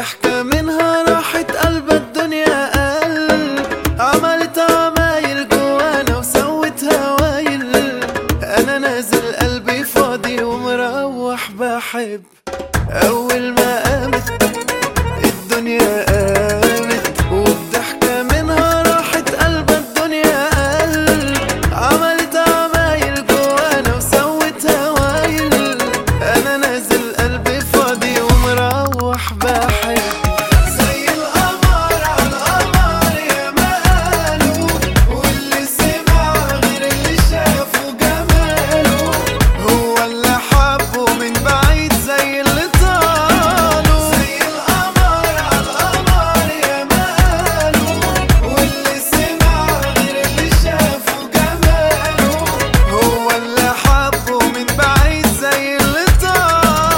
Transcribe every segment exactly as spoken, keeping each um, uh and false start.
ضحكة منها راحت قلب الدنيا قل، عملت عمايل جوانا وسوت هوايل. انا نازل قلبي فاضي ومروح بحب. اول ما قامت الدنيا قامت، وبضحكة منها راحت قلب الدنيا قل، عملت عمايل جوانا وسوت هوايل. انا نازل قلبي فاضي ومروح بحب. زي القمر عالقمر يا ما قالوا، واللي سمع غير اللي شافوا جماله. هو اللي حبه من بعيد زي اللي طاله. زي القمر عالقمر يا ما قالوا، واللي سمع غير اللي شافوا جماله. هو اللي حبه من بعيد زي اللي طاله.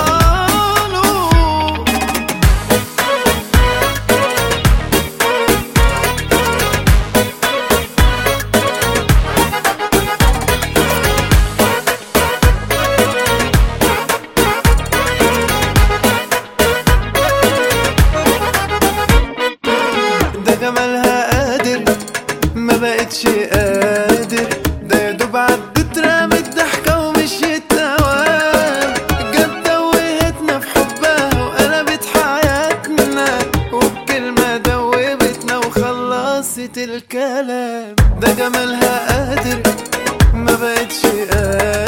ده جمالها قادر ما بقتش قادر، ده يا دوب عدت رامت ضحكة ومشيت اوام. جت دوهتنا في حبها وقلبت حياتنا، وبكلمة دوبتنا وخلصت الكلام. ده جمالها قادر ما بقتش قادر،